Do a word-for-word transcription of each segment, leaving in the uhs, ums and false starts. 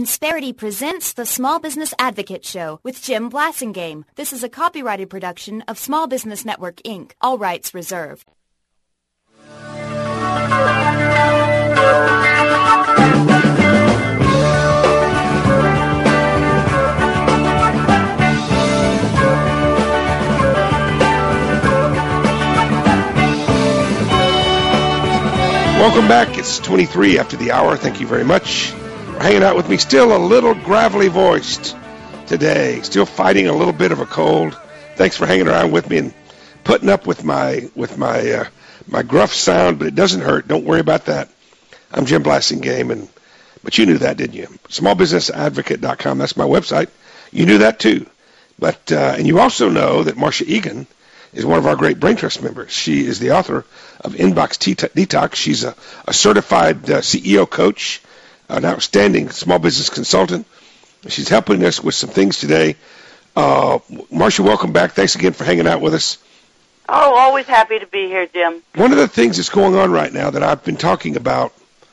Insperity presents the Small Business Advocate Show with Jim Blasingame. This is a copyrighted production of Small Business Network, Incorporated. All rights reserved. Welcome back. It's twenty-three after the hour. Thank you very much for hanging out with me. Still a little gravelly voiced today. Still fighting a little bit of a cold. Thanks for hanging around with me and putting up with my with my uh, my gruff sound, but it doesn't hurt. Don't worry about that. I'm Jim Blasingame, and but you knew that, didn't you? small business advocate dot com. That's my website. You knew that too. But uh, and you also know that Marcia Egan is one of our great Brain Trust members. She is the author of Inbox Detox. She's a, a certified uh, C E O coach, an outstanding small business consultant. She's helping us with some things today. Uh, Marcia, welcome back. Thanks again for hanging out with us. Oh, always happy to be here, Jim. One of the things that's going on right now that I've been talking about,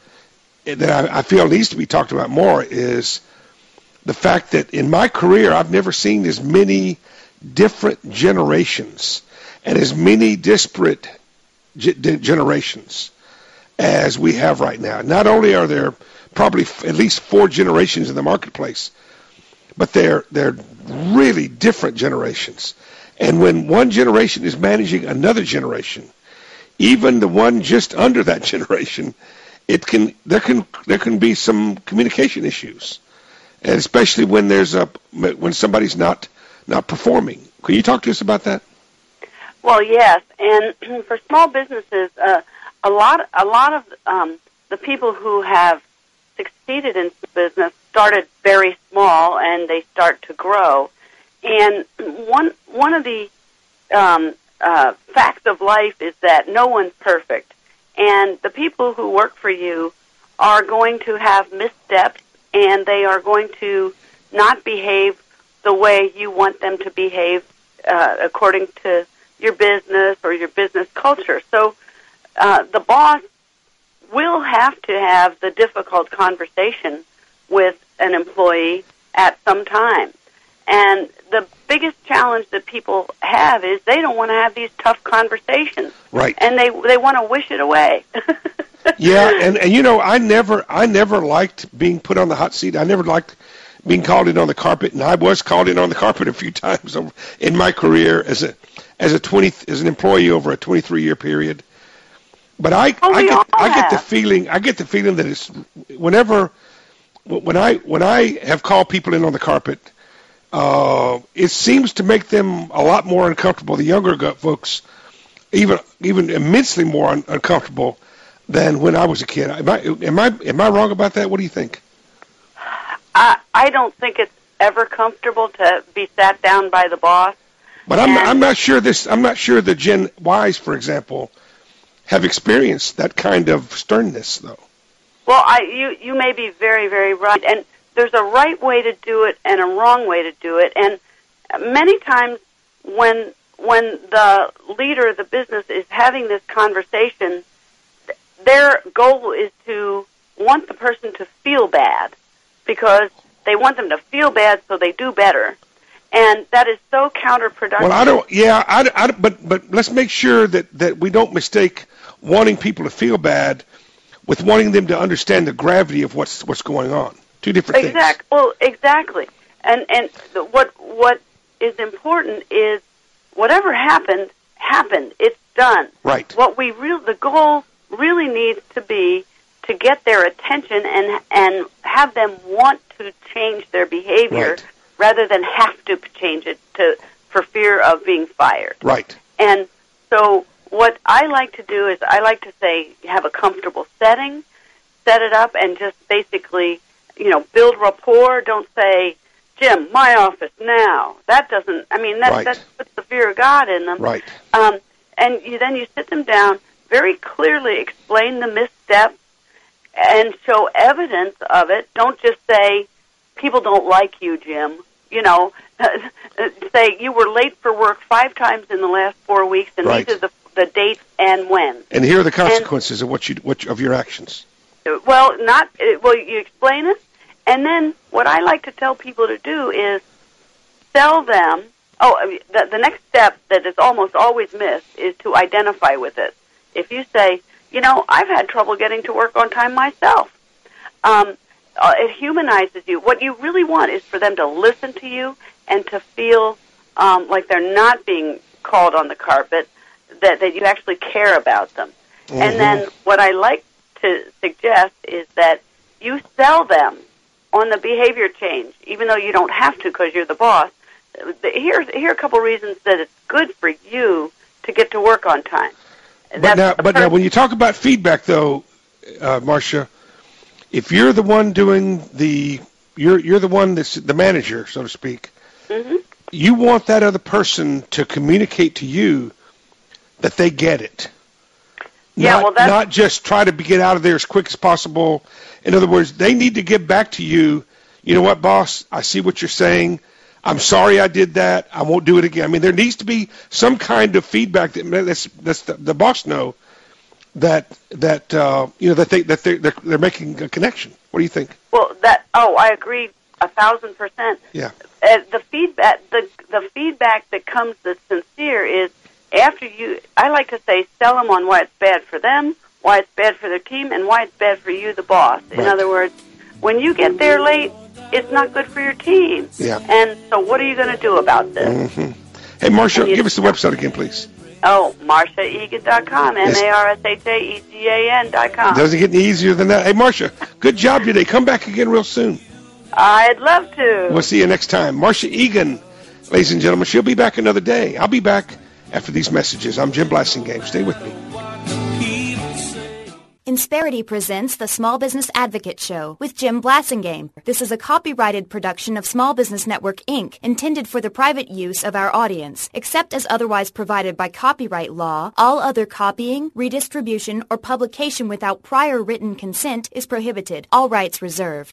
that I, I feel needs to be talked about more, is the fact that in my career I've never seen as many different generations and as many disparate g- generations as we have right now. Not only are there probably f- at least four generations in the marketplace, but they're they're really different generations. And when one generation is managing another generation, even the one just under that generation, it can there can there can be some communication issues, and especially when there's a when somebody's not not performing. Can you talk to us about that? Well, yes, and for small businesses, uh, a lot, a lot of um, the people who have succeeded in business started very small, and they start to grow. And one one of the um, uh, facts of life is that no one's perfect, and the people who work for you are going to have missteps, and they are going to not behave the way you want them to behave uh, according to your business or your business culture. So uh, the boss will have to have the difficult conversation with an employee at some time. And the biggest challenge that people have is they don't want to have these tough conversations. Right. And they they want to wish it away. Yeah, and, and you know, I never I never liked being put on the hot seat. I never liked being called in on the carpet, and I was called in on the carpet a few times in my career as a as a twenty as an employee over a twenty-three year period. But I oh, I get I get have. the feeling I get the feeling that it's whenever when I when I have called people in on the carpet, uh, it seems to make them a lot more uncomfortable. The younger folks, even even immensely more un- uncomfortable than when I was a kid. Am I am I am I wrong about that? What do you think? I I don't think it's ever comfortable to be sat down by the boss. But I'm not, I'm not sure this. I'm not sure the Gen Ys, for example, have experienced that kind of sternness, though. Well, I you you may be very very right, and there's a right way to do it and a wrong way to do it, and many times when when the leader of the business is having this conversation, their goal is to want the person to feel bad because they want them to feel bad so they do better. And that is so counterproductive. Well, I don't. Yeah, I, I, but but let's make sure that, that we don't mistake wanting people to feel bad with wanting them to understand the gravity of what's what's going on. Two different exactly. things. Well, exactly. And and the, what what is important is whatever happened happened. It's done. Right. What we real the goal really needs to be to get their attention and and have them want to change their behavior. Right. Rather than have to change it to for fear of being fired. Right. And so what I like to do is I like to say have a comfortable setting, set it up, and just basically, you know, build rapport. Don't say, Jim, my office now. That doesn't, I mean, that, right. that puts the fear of God in them. Right. Um, and you, then you sit them down, very clearly explain the missteps, and show evidence of it. Don't just say, people don't like you, Jim. You know, say you were late for work five times in the last four weeks, and right. these are the the dates and when. And here are the consequences and, of what you what of your actions. Well, not well. You explain it, And then what I like to tell people to do is sell them. Oh, I mean, the, the next step that is almost always missed is to identify with it. If you say, you know, I've had trouble getting to work on time myself, um, uh, it humanizes you. What you really want is for them to listen to you and to feel um, like they're not being called on the carpet, that, that you actually care about them. Mm-hmm. And then what I like to suggest is that you sell them on the behavior change, even though you don't have to because you're the boss. Here's, here are a couple reasons that it's good for you to get to work on time. But now, but now, when you talk about feedback, though, uh, Marcia, if you're the one doing the, you're you're the one that's the manager, so to speak. Mm-hmm. You want that other person to communicate to you that they get it. Yeah, not, well, that's... not just try to get out of there as quick as possible. In other words, they need to give back to you. You know what, boss? I see what you're saying. I'm sorry I did that. I won't do it again. I mean, there needs to be some kind of feedback that that's, that's the, the boss know that that uh, you know that they that they're, they're they're making a connection. What do you think? Well, that oh, I agree a thousand percent. Yeah. Uh, the feedback the the feedback that comes that's sincere is after you. I like to say sell them on why it's bad for them, why it's bad for their team, and why it's bad for you, the boss. In right. other words, when you get there late, it's not good for your team. Yeah. And so what are you going to do about this? Mm-hmm. Hey, Marcia, give us the website again, please. Oh, Marcia Egan dot com, M A R S H A E G A N dot com. Doesn't get any easier than that. Hey, Marcia, good job today. Come back again real soon. I'd love to. We'll see you next time. Marcia Egan, ladies and gentlemen, she'll be back another day. I'll be back after these messages. I'm Jim Blasingame. Stay with me. Insperity presents the Small Business Advocate Show with Jim Blasingame. This is a copyrighted production of Small Business Network, Incorporated, intended for the private use of our audience. Except as otherwise provided by copyright law, all other copying, redistribution, or publication without prior written consent is prohibited. All rights reserved.